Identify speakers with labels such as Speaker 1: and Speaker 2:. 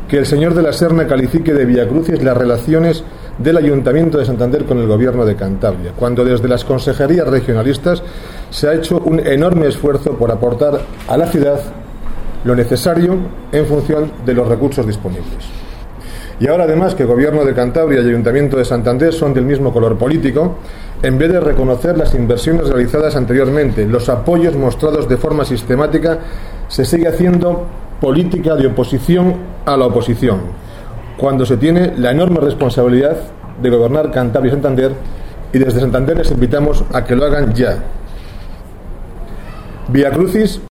Speaker 1: que el señor de la Serna califique de viacrucis las relaciones del Ayuntamiento de Santander con el Gobierno de Cantabria, cuando desde las consejerías regionalistas se ha hecho un enorme esfuerzo por aportar a la ciudad lo necesario en función de los recursos disponibles. Y ahora, además, que el Gobierno de Cantabria y Ayuntamiento de Santander son del mismo color político, en vez de reconocer las inversiones realizadas anteriormente, los apoyos mostrados de forma sistemática, se sigue haciendo política de oposición a la oposición, cuando se tiene la enorme responsabilidad de gobernar Cantabria y Santander, y desde Santander les invitamos a que lo hagan ya. Viacrucis